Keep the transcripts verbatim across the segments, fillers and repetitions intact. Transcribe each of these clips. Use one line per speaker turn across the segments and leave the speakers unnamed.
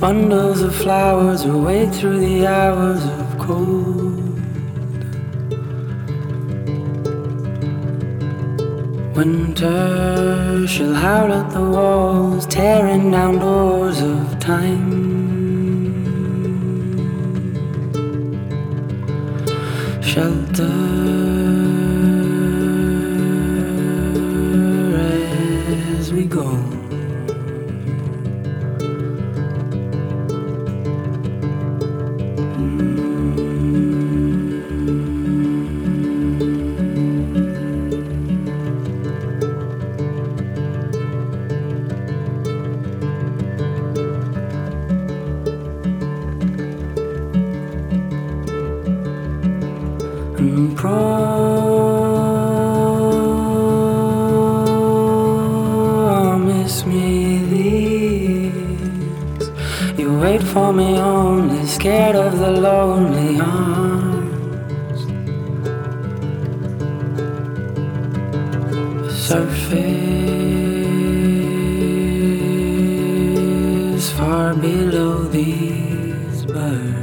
bundles of flowers will wait through the hours of cold. Winter shall howl at the walls, tearing down doors of time. Shelter as we go. And promise me this, you wait for me only, scared of the lonely arms. The surface far below these birds.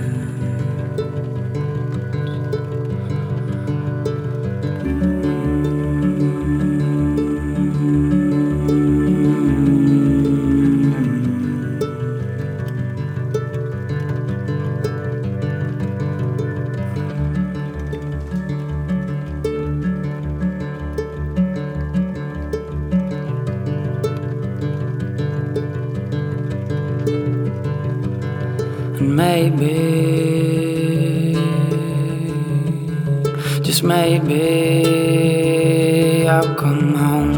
And maybe, just maybe, I'll come home.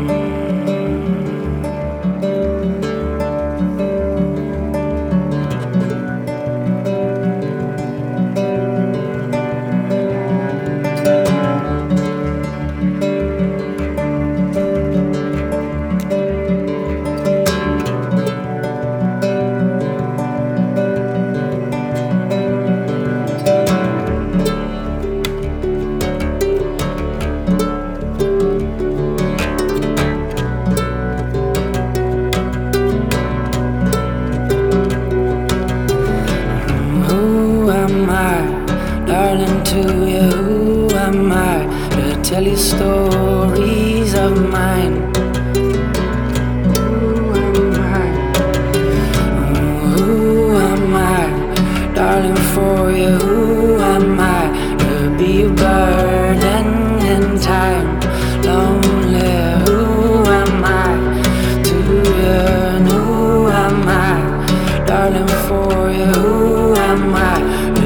Darling, to you, who am I to tell you stories of mine? Who am I? Oh, who am I? Darling, for you, who am I to be a burden in time? Lonely, who am I to yearn? Who am I? Darling, for you, who am I?